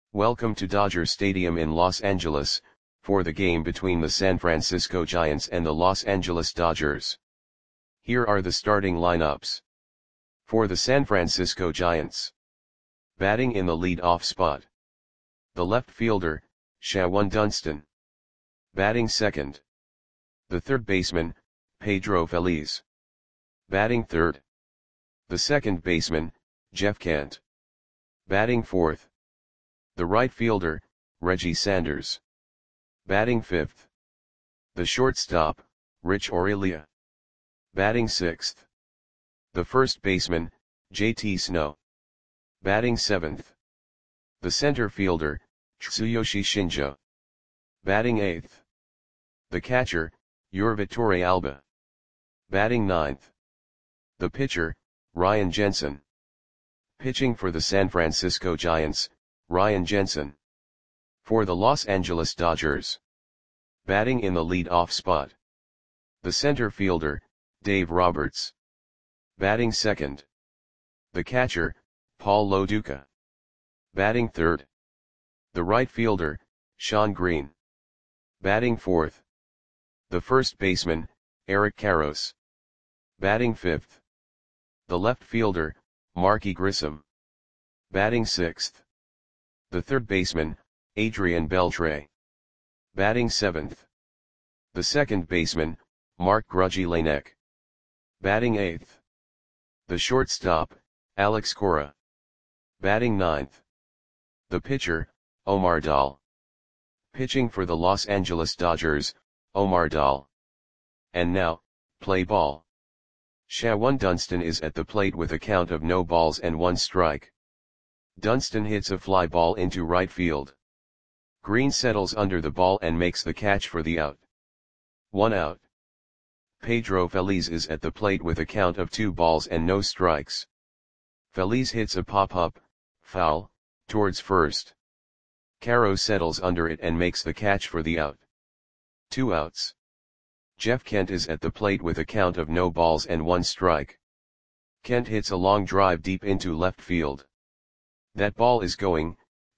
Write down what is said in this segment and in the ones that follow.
Welcome to Dodger Stadium in Los Angeles, for the game between the San Francisco Giants and the Los Angeles Dodgers. Here are the starting lineups. For the San Francisco Giants. Batting in the lead-off spot. The left fielder, Shawon Dunston. Batting second. The third baseman, Pedro Feliz. Batting third. The second baseman, Jeff Kent. Batting fourth. The right fielder, Reggie Sanders. Batting fifth. The shortstop, Rich Aurilia. Batting sixth. The first baseman, JT Snow. Batting seventh. The center fielder, Tsuyoshi Shinjo. Batting eighth. The catcher, Yorvi Torrealba. Batting ninth. The pitcher, Ryan Jensen. Pitching for the San Francisco Giants, Ryan Jensen. For the Los Angeles Dodgers. Batting in the lead-off spot. The center fielder, Dave Roberts. Batting second. The catcher, Paul Lo Duca. Batting third. The right fielder, Shawn Green. Batting fourth. The first baseman, Eric Karros. Batting fifth. The left fielder, Marky Grissom. Batting sixth. The third baseman, Adrian Beltre. Batting seventh. The second baseman, Mark Grudzielanek. Batting eighth. The shortstop, Alex Cora. Batting ninth. The pitcher, Omar Dahl. Pitching for the Los Angeles Dodgers, Omar Dahl. And now, play ball. Shawon Dunston is at the plate with a count of no balls and one strike. Dunston hits a fly ball into right field. Green settles under the ball and makes the catch for the out. 1 out. Pedro Feliz is at the plate with a count of 2 balls and no strikes. Feliz hits a pop-up, foul, towards first. Karros settles under it and makes the catch for the out. 2 outs. Jeff Kent is at the plate with a count of no balls and 1 strike. Kent hits a long drive deep into left field. That ball is gone.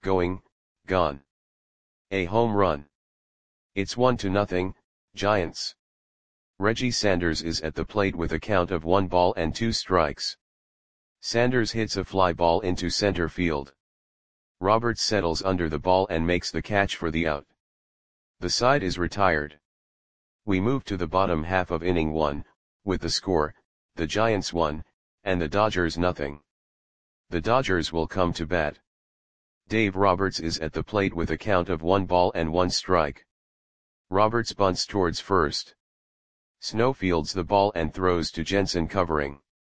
A home run. It's 1-0, Giants. Reggie Sanders is at the plate with a count of 1 ball and 2 strikes. Sanders hits a fly ball into center field. Roberts settles under the ball and makes the catch for the out. The side is retired. We move to the bottom half of inning 1, with the score, the Giants 1, and the Dodgers 0. The Dodgers will come to bat. Dave Roberts is at the plate with a count of 1 ball and 1 strike. Roberts bunts towards first. Snow fields the ball and throws to Jensen covering.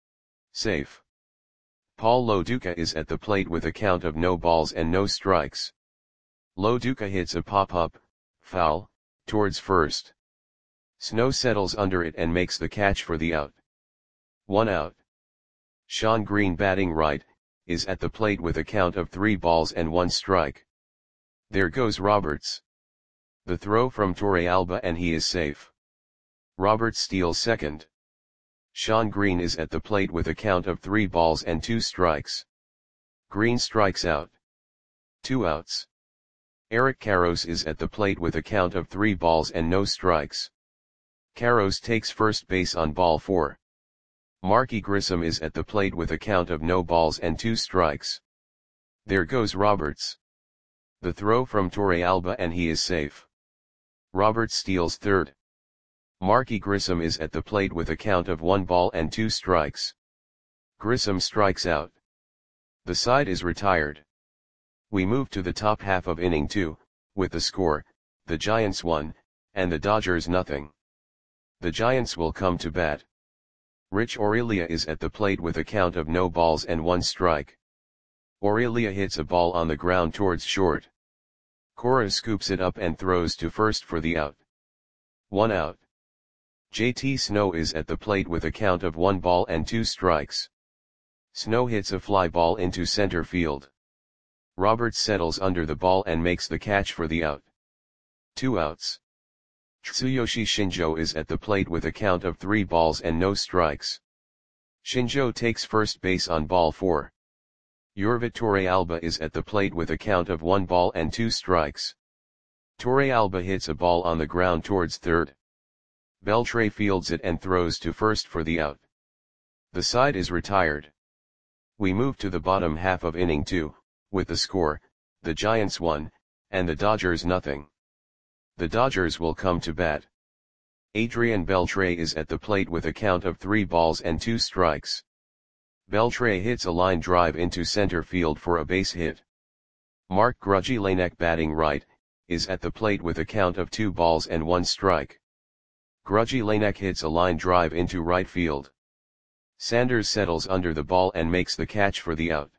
Safe. Paul Lo Duca is at the plate with a count of no balls and no strikes. Lo Duca hits a pop-up, foul, towards first. Snow settles under it and makes the catch for the out. 1 out. Shawn Green batting right, is at the plate with a count of 3 balls and 1 strike. There goes Roberts. The throw from Torrealba and he is safe. Roberts steals second. Shawn Green is at the plate with a count of 3 balls and 2 strikes. Green strikes out. 2 outs. Eric Karros is at the plate with a count of 3 balls and no strikes. Karros takes first base on ball 4. Marky Grissom is at the plate with a count of no balls and 2 strikes. There goes Roberts. The throw from Torrealba and he is safe. Roberts steals third. Marky Grissom is at the plate with a count of 1 ball and 2 strikes. Grissom strikes out. The side is retired. We move to the top half of inning 2, with the score, the Giants 1, and the Dodgers 0. The Giants will come to bat. Rich Aurilia is at the plate with a count of no balls and 1 strike. Aurilia hits a ball on the ground towards short. Cora scoops it up and throws to first for the out. 1 out. JT Snow is at the plate with a count of 1 ball and 2 strikes. Snow hits a fly ball into center field. Roberts settles under the ball and makes the catch for the out. 2 outs. Tsuyoshi Shinjo is at the plate with a count of 3 balls and no strikes. Shinjo takes first base on ball 4. Yorvit Torrealba is at the plate with a count of 1 ball and 2 strikes. Torrealba hits a ball on the ground towards third. Beltre fields it and throws to first for the out. The side is retired. We move to the bottom half of inning 2, with the score, the Giants 1, and the Dodgers nothing. The Dodgers will come to bat. Adrian Beltre is at the plate with a count of 3 balls and 2 strikes. Beltre hits a line drive into center field for a base hit. Mark Grudzielanek, batting right, is at the plate with a count of 2 balls and 1 strike. Grudzielanek hits a line drive into right field. Sanders settles under the ball and makes the catch for the out.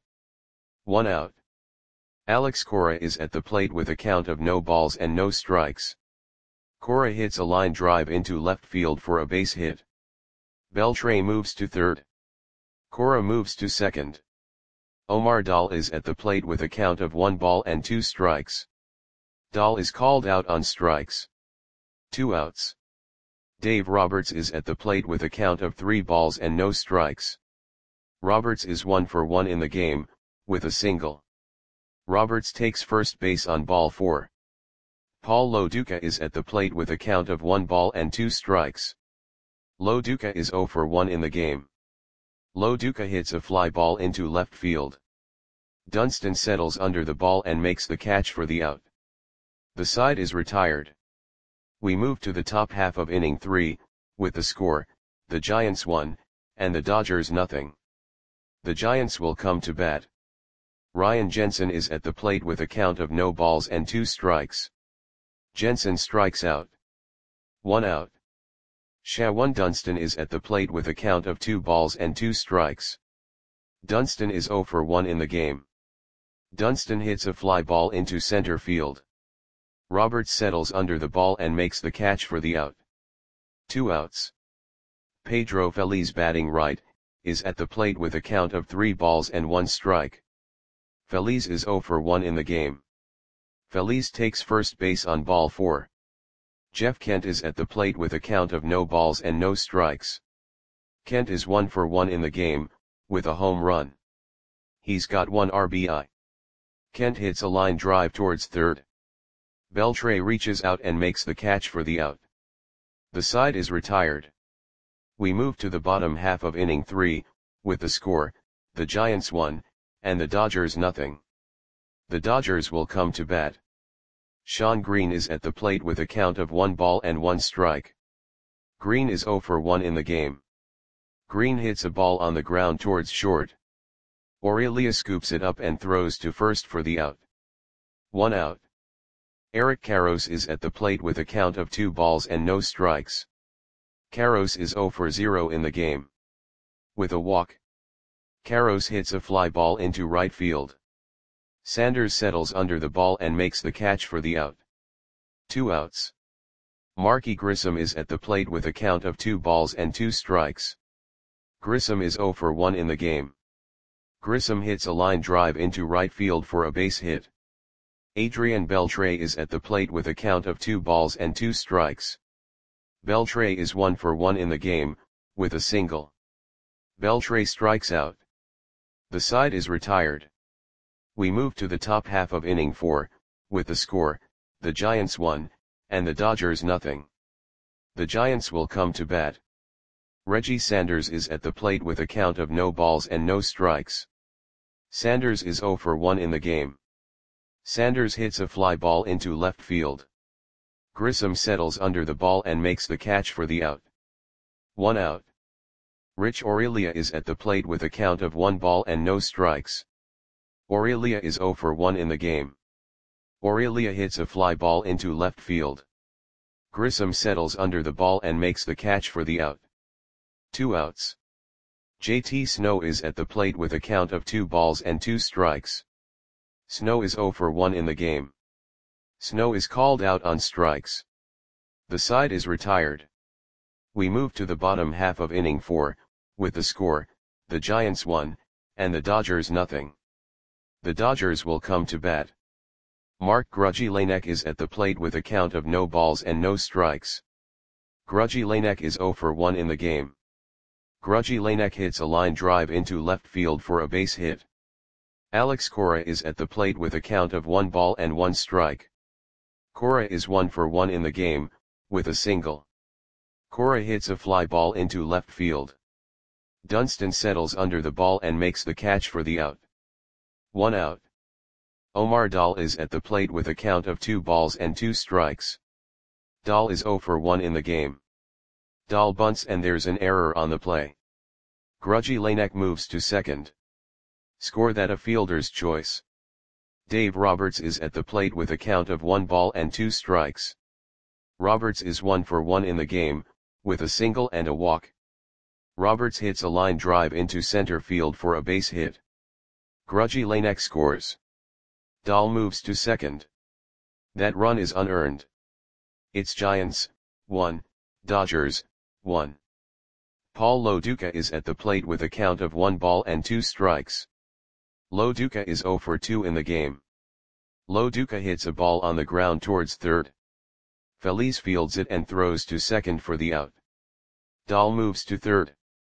1 out. Alex Cora is at the plate with a count of no balls and no strikes. Cora hits a line drive into left field for a base hit. Beltre moves to third. Cora moves to second. Omar Dahl is at the plate with a count of 1 ball and 2 strikes. Dahl is called out on strikes. 2 outs. Dave Roberts is at the plate with a count of 3 balls and no strikes. Roberts is 1 for 1 in the game, with a single. Roberts takes first base on ball 4. Paul Loduca is at the plate with a count of 1 ball and 2 strikes. Loduca is 0 for 1 in the game. Loduca hits a fly ball into left field. Dunston settles under the ball and makes the catch for the out. The side is retired. We move to the top half of inning 3, with the score, the Giants 1, and the Dodgers nothing. The Giants will come to bat. Ryan Jensen is at the plate with a count of no balls and 2 strikes. Jensen strikes out. 1 out. Shawan Dunston is at the plate with a count of 2 balls and 2 strikes. Dunston is 0 for 1 in the game. Dunston hits a fly ball into center field. Roberts settles under the ball and makes the catch for the out. 2 outs. Pedro Feliz, batting right, is at the plate with a count of 3 balls and 1 strike. Feliz is 0 for 1 in the game. Feliz takes first base on ball 4. Jeff Kent is at the plate with a count of no balls and no strikes. Kent is 1 for 1 in the game, with a home run. He's got 1 RBI. Kent hits a line drive towards third. Beltre reaches out and makes the catch for the out. The side is retired. We move to the bottom half of inning 3, with the score, the Giants 1, and the Dodgers nothing. The Dodgers will come to bat. Sean Green is at the plate with a count of 1 ball and 1 strike. Green is 0 for 1 in the game. Green hits a ball on the ground towards short. Aurelia scoops it up and throws to first for the out. 1 out. Eric Karros is at the plate with a count of 2 balls and no strikes. Karros is 0 for 0 in the game. With a walk. Karros hits a fly ball into right field. Sanders settles under the ball and makes the catch for the out. 2 outs. Marky Grissom is at the plate with a count of 2 balls and 2 strikes. Grissom is 0 for 1 in the game. Grissom hits a line drive into right field for a base hit. Adrian Beltre is at the plate with a count of 2 balls and 2 strikes. Beltre is 1 for 1 in the game, with a single. Beltre strikes out. The side is retired. We move to the top half of inning 4, with the score, the Giants 1, and the Dodgers nothing. The Giants will come to bat. Reggie Sanders is at the plate with a count of no balls and no strikes. Sanders is 0 for 1 in the game. Sanders hits a fly ball into left field. Grissom settles under the ball and makes the catch for the out. 1 out. Rich Aurelia is at the plate with a count of 1 ball and no strikes. Aurelia is 0 for 1 in the game. Aurelia hits a fly ball into left field. Grissom settles under the ball and makes the catch for the out. 2 outs. JT Snow is at the plate with a count of 2 balls and 2 strikes. Snow is 0 for 1 in the game. Snow is called out on strikes. The side is retired. We move to the bottom half of inning 4, with the score, the Giants 1, and the Dodgers nothing. The Dodgers will come to bat. Mark Grudzielanek is at the plate with a count of no balls and no strikes. Grudzielanek is 0 for 1 in the game. Grudzielanek hits a line drive into left field for a base hit. Alex Cora is at the plate with a count of 1 ball and 1 strike. Cora is 1 for 1 in the game, with a single. Cora hits a fly ball into left field. Dunston settles under the ball and makes the catch for the out. 1 out. Omar Dahl is at the plate with a count of 2 balls and 2 strikes. Dahl is 0 for 1 in the game. Dahl bunts and there's an error on the play. Grudgy Lanek moves to second. Score that a fielder's choice. Dave Roberts is at the plate with a count of 1 ball and 2 strikes. Roberts is 1 for 1 in the game, with a single and a walk. Roberts hits a line drive into center field for a base hit. Grudgy Lanek scores. Dahl moves to second. That run is unearned. It's Giants, 1, Dodgers, 1. Paul Loduca is at the plate with a count of 1 ball and 2 strikes. Loduca is 0 for 2 in the game. Loduca hits a ball on the ground towards third. Feliz fields it and throws to second for the out. Dahl moves to third.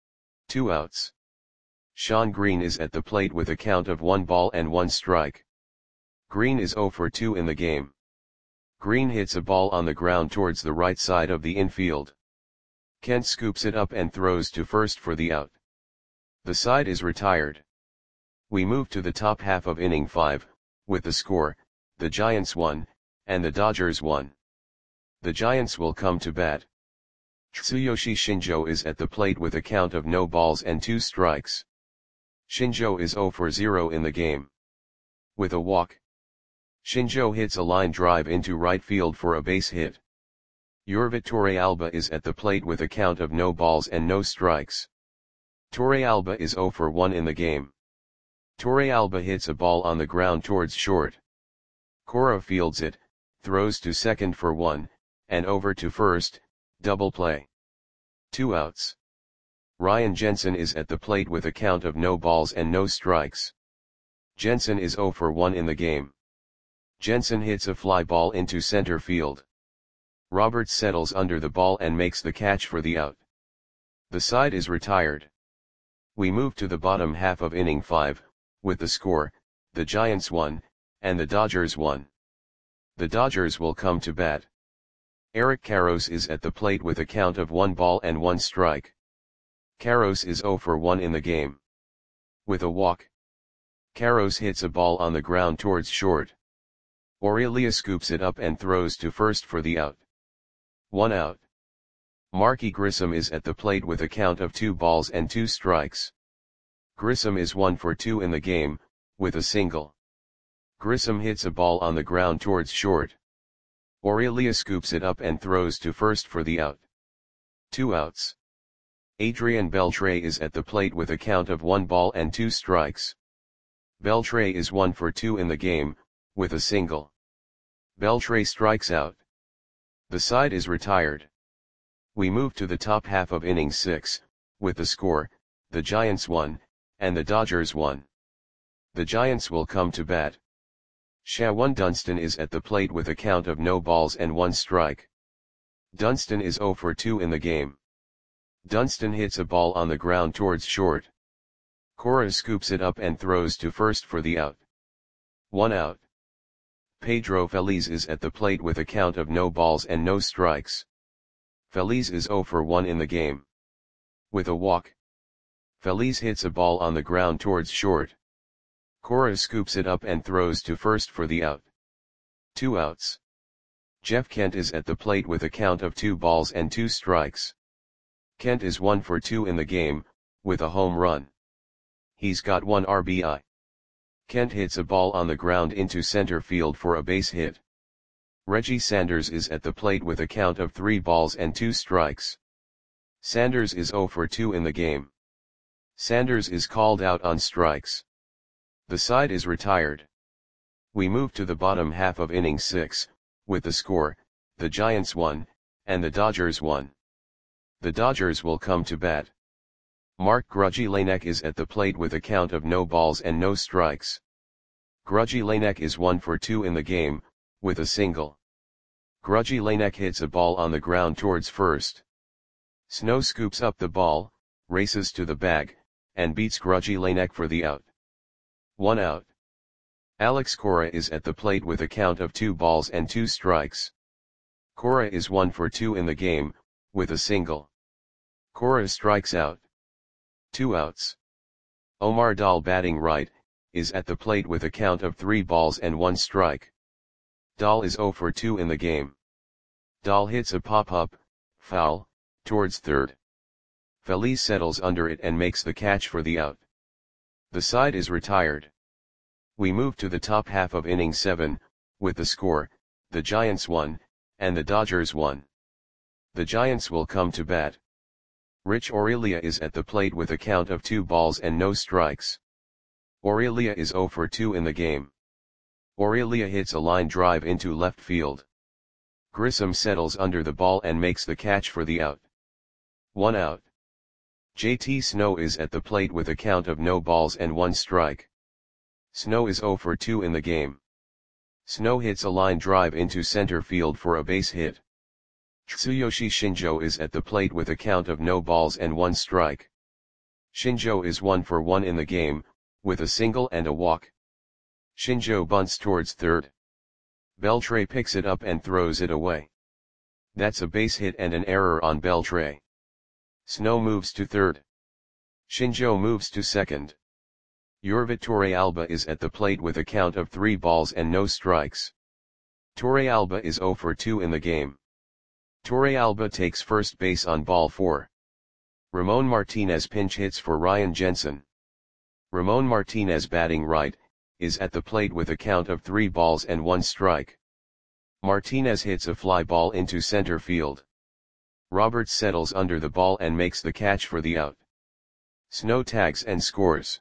2 outs. Sean Green is at the plate with a count of 1 ball and 1 strike. Green is 0 for 2 in the game. Green hits a ball on the ground towards the right side of the infield. Kent scoops it up and throws to first for the out. The side is retired. We move to the top half of inning 5, with the score, the Giants 1, and the Dodgers 1. The Giants will come to bat. Tsuyoshi Shinjo is at the plate with a count of no balls and 2 strikes. Shinjo is 0 for 0 in the game. With a walk. Shinjo hits a line drive into right field for a base hit. Yorvit Torrealba is at the plate with a count of no balls and no strikes. Torrealba is 0 for 1 in the game. Torrealba hits a ball on the ground towards short. Cora fields it, throws to second for 1, and over to first, double play. 2 outs. Ryan Jensen is at the plate with a count of no balls and no strikes. Jensen is 0 for 1 in the game. Jensen hits a fly ball into center field. Roberts settles under the ball and makes the catch for the out. The side is retired. We move to the bottom half of inning 5, with the score, the Giants 1, and the Dodgers 1. The Dodgers will come to bat. Eric Karros is at the plate with a count of 1 ball and 1 strike. Karros is 0 for 1 in the game. With a walk. Karros hits a ball on the ground towards short. Aurelia scoops it up and throws to first for the out. 1 out. Marky Grissom is at the plate with a count of 2 balls and 2 strikes. Grissom is 1 for 2 in the game, with a single. Grissom hits a ball on the ground towards short. Aurelia scoops it up and throws to first for the out. 2 outs. Adrian Beltre is at the plate with a count of 1 ball and 2 strikes. Beltre is 1 for 2 in the game, with a single. Beltre strikes out. The side is retired. We move to the top half of inning 6, with the score, the Giants 1, and the Dodgers 1. The Giants will come to bat. Shawan Dunston is at the plate with a count of no balls and 1 strike. Dunston is 0 for 2 in the game. Dunston hits a ball on the ground towards short. Cora scoops it up and throws to first for the out. 1 out. Pedro Feliz is at the plate with a count of no balls and no strikes. Feliz is 0 for 1 in the game. With a walk. Feliz hits a ball on the ground towards short. Cora scoops it up and throws to first for the out. 2 outs. Jeff Kent is at the plate with a count of 2 balls and 2 strikes. Kent is 1 for 2 in the game, with a home run. He's got 1 RBI. Kent hits a ball on the ground into center field for a base hit. Reggie Sanders is at the plate with a count of 3 balls and 2 strikes. Sanders is 0 for 2 in the game. Sanders is called out on strikes. The side is retired. We move to the bottom half of inning 6, with the score, the Giants 1, and the Dodgers 1. The Dodgers will come to bat. Mark Grudgy Lanek is at the plate with a count of no balls and no strikes. Grudgy Lanek is 1 for 2 in the game, with a single. Grudgy Lanek hits a ball on the ground towards first. Snow scoops up the ball, races to the bag, and beats Grudgy Lanek for the out. 1 out. Alex Cora is at the plate with a count of 2 balls and 2 strikes. Cora is 1 for 2 in the game, with a single. Cora strikes out. 2 outs. Omar Dal batting right, is at the plate with a count of 3 balls and 1 strike. Dal is 0 for 2 in the game. Dal hits a pop-up, foul, towards third. Feliz settles under it and makes the catch for the out. The side is retired. We move to the top half of inning 7, with the score, the Giants 1, and the Dodgers 1. The Giants will come to bat. Rich Aurelia is at the plate with a count of 2 balls and no strikes. Aurelia is 0 for 2 in the game. Aurelia hits a line drive into left field. Grissom settles under the ball and makes the catch for the out. 1 out. JT Snow is at the plate with a count of no balls and 1 strike. Snow is 0 for 2 in the game. Snow hits a line drive into center field for a base hit. Tsuyoshi Shinjo is at the plate with a count of no balls and 1 strike. Shinjo is 1 for 1 in the game, with a single and a walk. Shinjo bunts towards third. Beltre picks it up and throws it away. That's a base hit and an error on Beltre. Snow moves to third. Shinjo moves to second. Yorvit Torrealba is at the plate with a count of 3 balls and no strikes. Torrealba is 0 for 2 in the game. Torrealba takes first base on ball 4. Ramon Martinez pinch hits for Ryan Jensen. Ramon Martinez batting right, is at the plate with a count of 3 balls and 1 strike. Martinez hits a fly ball into center field. Roberts settles under the ball and makes the catch for the out. Snow tags and scores.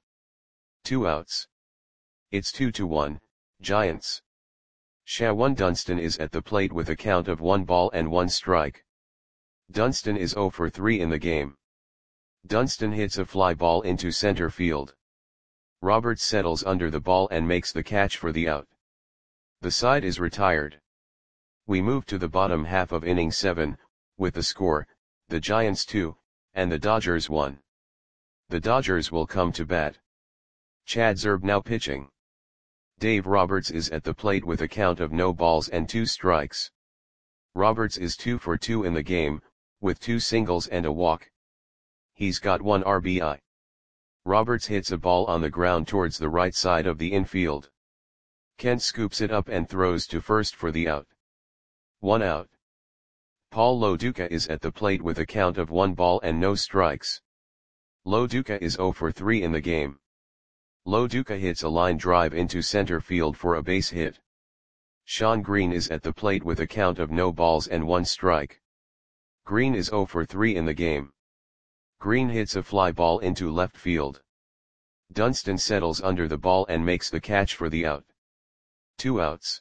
2 outs. It's 2-1, Giants. Shawan Dunston is at the plate with a count of 1 ball and 1 strike. Dunston is 0 for 3 in the game. Dunston hits a fly ball into center field. Roberts settles under the ball and makes the catch for the out. The side is retired. We move to the bottom half of inning 7, with the score, the Giants 2, and the Dodgers 1. The Dodgers will come to bat. Chad Zerbe now pitching. Dave Roberts is at the plate with a count of no balls and 2 strikes. Roberts is 2 for 2 in the game, with 2 singles and a walk. He's got 1 RBI. Roberts hits a ball on the ground towards the right side of the infield. Kent scoops it up and throws to first for the out. 1 out. Paul Loduca is at the plate with a count of 1 ball and no strikes. Loduca is 0 for 3 in the game. Loduca hits a line drive into center field for a base hit. Sean Green is at the plate with a count of no balls and 1 strike. Green is 0 for 3 in the game. Green hits a fly ball into left field. Dunston settles under the ball and makes the catch for the out. 2 outs.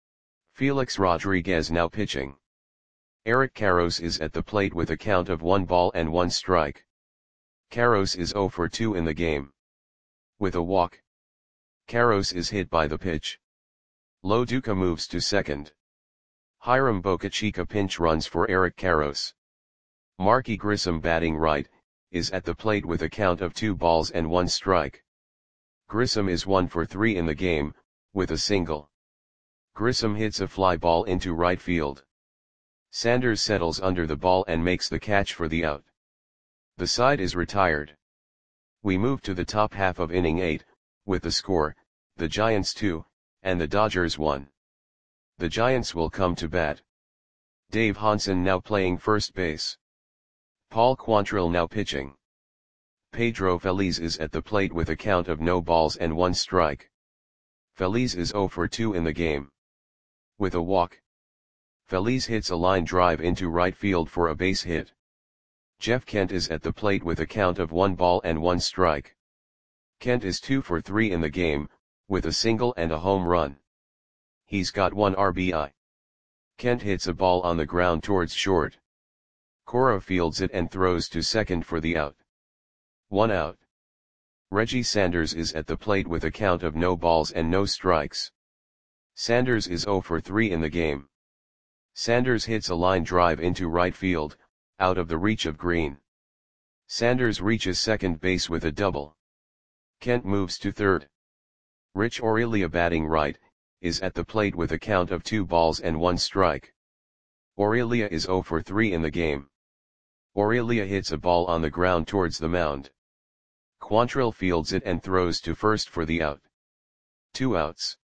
Felix Rodriguez now pitching. Eric Karros is at the plate with a count of 1 ball and 1 strike. Karros is 0 for 2 in the game. With a walk. Karros is hit by the pitch. Loduca moves to second. Hiram Bocachica pinch runs for Eric Karros. Marky Grissom batting right, is at the plate with a count of 2 balls and 1 strike. Grissom is 1 for 3 in the game, with a single. Grissom hits a fly ball into right field. Sanders settles under the ball and makes the catch for the out. The side is retired. We move to the top half of inning 8, with the score, the Giants 2, and the Dodgers 1. The Giants will come to bat. Dave Hansen now playing first base. Paul Quantrill now pitching. Pedro Feliz is at the plate with a count of no balls and 1 strike. Feliz is 0 for 2 in the game. With a walk. Feliz hits a line drive into right field for a base hit. Jeff Kent is at the plate with a count of 1 ball and 1 strike. Kent is 2 for 3 in the game, with a single and a home run. He's got 1 RBI. Kent hits a ball on the ground towards short. Cora fields it and throws to second for the out. 1 out. Reggie Sanders is at the plate with a count of no balls and no strikes. Sanders is 0 for 3 in the game. Sanders hits a line drive into right field, out of the reach of Green. Sanders reaches second base with a double. Kent moves to third. Rich Aurelia batting right, is at the plate with a count of 2 balls and 1 strike. Aurelia is 0 for 3 in the game. Aurelia hits a ball on the ground towards the mound. Quantrill fields it and throws to first for the out. 2 outs.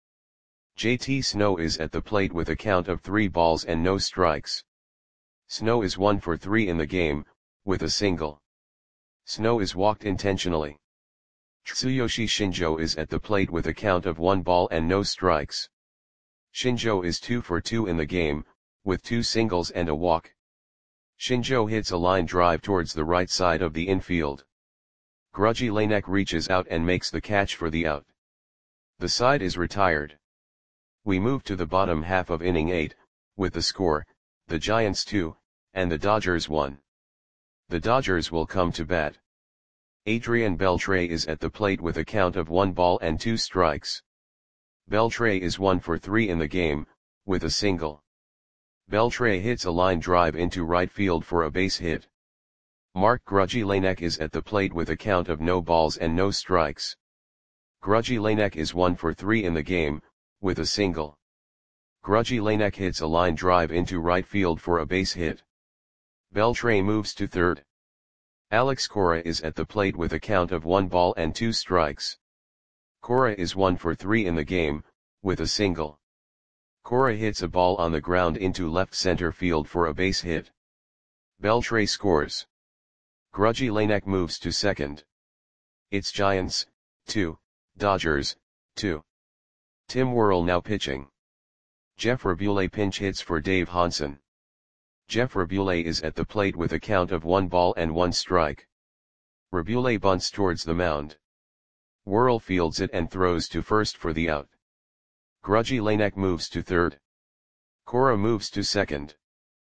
JT Snow is at the plate with a count of 3 balls and no strikes. Snow is 1 for 3 in the game, with a single. Snow is walked intentionally. Tsuyoshi Shinjo is at the plate with a count of 1 ball and no strikes. Shinjo is 2 for 2 in the game, with 2 singles and a walk. Shinjo hits a line drive towards the right side of the infield. Grudgy Lanek reaches out and makes the catch for the out. The side is retired. We move to the bottom half of inning 8, with the score, the Giants 2, and the Dodgers 1. The Dodgers will come to bat. Adrian Beltre is at the plate with a count of 1 ball and 2 strikes. Beltre is 1 for 3 in the game, with a single. Beltre hits a line drive into right field for a base hit. Mark Grudgy Lanek is at the plate with a count of no balls and no strikes. Grudgy Lanek is 1 for 3 in the game, with a single. Grudgy Lanek hits a line drive into right field for a base hit. Beltre moves to third. Alex Cora is at the plate with a count of 1 ball and 2 strikes. Cora is 1 for 3 in the game, with a single. Cora hits a ball on the ground into left center field for a base hit. Beltre scores. Grudgy Lanek moves to second. It's Giants, 2, Dodgers, 2. Tim Worrell now pitching. Jeff Rabule pinch hits for Dave Hansen. Jeff Rabule is at the plate with a count of 1 ball and 1 strike. Rabule bunts towards the mound. Worrell fields it and throws to first for the out. Grudgy Lanek moves to third. Cora moves to second.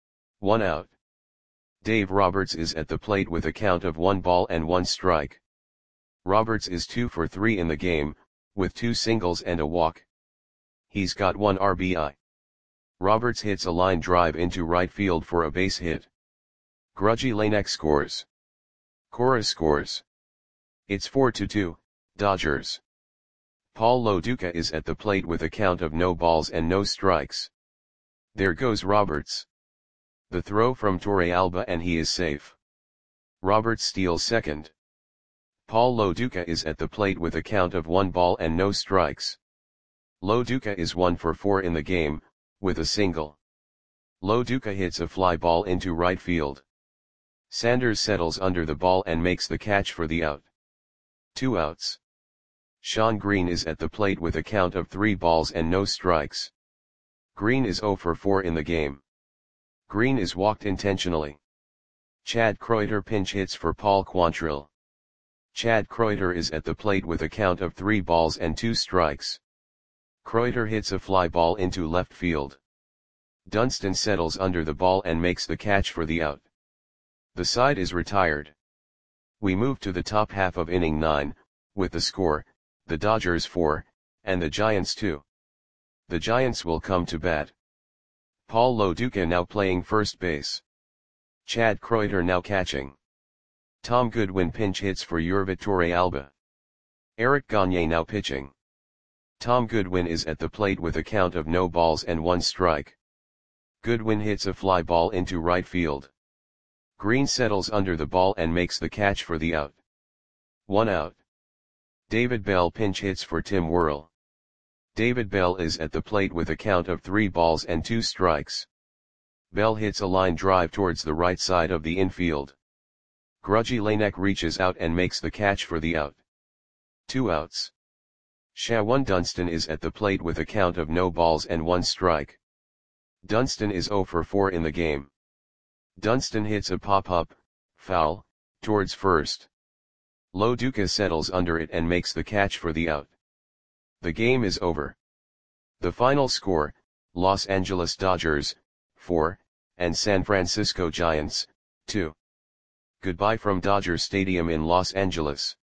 1 out. Dave Roberts is at the plate with a count of 1 ball and 1 strike. Roberts is 2 for 3 in the game, with 2 singles and a walk. He's got 1 RBI. Roberts hits a line drive into right field for a base hit. Grudgy Lanek scores. Cora scores. It's 4-2, Dodgers. Paul Lo Duca is at the plate with a count of no balls and no strikes. There goes Roberts. The throw from Torrealba and he is safe. Roberts steals second. Paul Lo Duca is at the plate with a count of 1 ball and no strikes. Lo Duca is 1 for 4 in the game, with a single. Lo Duca hits a fly ball into right field. Sanders settles under the ball and makes the catch for the out. 2 outs. Sean Green is at the plate with a count of 3 balls and no strikes. Green is 0 for 4 in the game. Green is walked intentionally. Chad Kreuter pinch hits for Paul Quantrill. Chad Kreuter is at the plate with a count of 3 balls and 2 strikes. Kreuter hits a fly ball into left field. Dunston settles under the ball and makes the catch for the out. The side is retired. We move to the top half of inning 9, with the score, the Dodgers 4, and the Giants 2. The Giants will come to bat. Paul Lo Duca now playing first base. Chad Kreuter now catching. Tom Goodwin pinch hits for Yurvit Torrealba. Eric Gagne now pitching. Tom Goodwin is at the plate with a count of no balls and 1 strike. Goodwin hits a fly ball into right field. Green settles under the ball and makes the catch for the out. 1 out. David Bell pinch hits for Tim Worrell. David Bell is at the plate with a count of 3 balls and 2 strikes. Bell hits a line drive towards the right side of the infield. Grudgy Lanek reaches out and makes the catch for the out. 2 outs. Shawan Dunston is at the plate with a count of no balls and 1 strike. Dunston is 0 for 4 in the game. Dunston hits a pop-up, foul, towards first. Lo Duca settles under it and makes the catch for the out. The game is over. The final score, Los Angeles Dodgers, 4, and San Francisco Giants, 2. Goodbye from Dodger Stadium in Los Angeles.